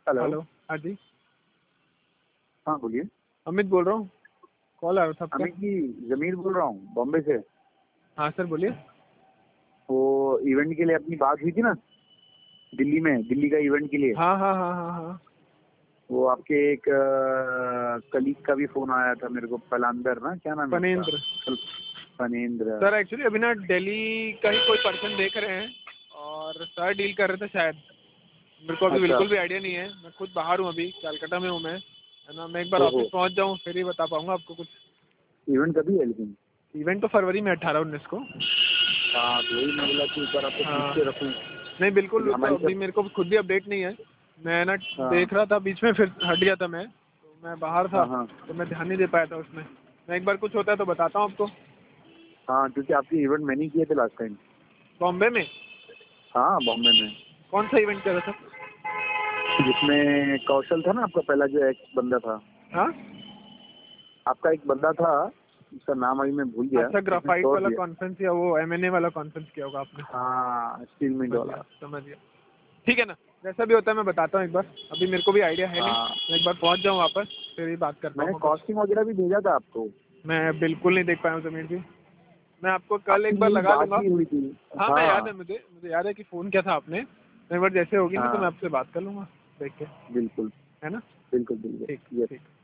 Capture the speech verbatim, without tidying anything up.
Hello. Hello. हाँ जी। हाँ बोलिए। अमित बोल रहा हूँ, कॉल आया था आपका। अमित जी, जमीर बोल रहा हूँ बॉम्बे से। हाँ सर बोलिए। वो इवेंट के लिए अपनी बात हुई थी ना, दिल्ली में, दिल्ली का इवेंट के लिए। हाँ हाँ हाँ हाँ हाँ। वो आपके एक कलीग का भी फोन आया था मेरे को, पलांदर ना, क्या नाम है उसका? फनेंद्र। फनेंद्र। सर एक्चुअली अभी ना दिल्ली का ही कोई पर्सन देख रहे हैं और सर डील कर रहे थे शायद। मेरे को अभी अच्छा। बिल्कुल भी आइडिया नहीं है, मैं खुद बाहर हूँ, अभी कलकत्ता में हूँ मैं, है ना। मैं एक बार ओहो। ऑफिस पहुँच जाऊँ फिर ही बता पाऊंगा आपको कुछ। इवेंट कभी है लेकिन? इवेंट तो फरवरी में अठारह उन्नीस को। हाँ तो वही मैं बोला कि एक बार आपको पूछ हाँ के रखूँ, नहीं बिल्कुल, क्योंकि वो तो हमारी अभी सब। मेरे को खुद भी अपडेट नहीं है। मैं ना हाँ देख रहा था बीच में, फिर हट गया था मैं, तो मैं बाहर था हाँ हाँ तो मैं ध्यान नहीं दे पाया था उसमें। मैं एक बार कुछ होता है तो बताता हूँ आपको। हाँ, क्योंकि आपके इवेंट मैंने किए थे लास्ट टाइम। बॉम्बे में? हाँ बॉम्बे में। कौन सा इवेंट कर रहा था? जिसमें कौशल था ना, आपका पहला जो एक्स बंदा था। हाँ आपका एक बंदा था, उसका नाम अभी मैं भूल गया, अच्छा, उसने ग्राफाइट छोड़ वाला दिया। कॉन्फ्रेंस या वो एम एन ए वाला कॉन्फ्रेंस किया होगा आपने। हाँ, स्टील मिंट समझ वाला। गया समझ गया। ठीक है ना, जैसा भी होता है मैं बताता हूँ एक बार, अभी मेरे को भी आइडिया है नहीं। हाँ, मैं एक बार पहुँच जाऊँ वापस फिर ही बात कर मैंने पाऊंगा कुछ। कॉस्टिंग वगैरह भी भेजा था आपको। मैं बिल्कुल नहीं देख पाया हूँ जमीर जी। मैं आपको कल आपकी एक बार मेरी लगा बात लूंगा। भी हुई थी। हाँ मैं याद है, हाँ मुझे मुझे याद है कि फ़ोन किया था आपने। मैं एक बार जैसे होगी ना तो मैं हाँ, आपसे बात कर लूंगा देख के, बिल्कुल है ना। बिल्कुल बिल्कुल। ठीक यस। ठीक।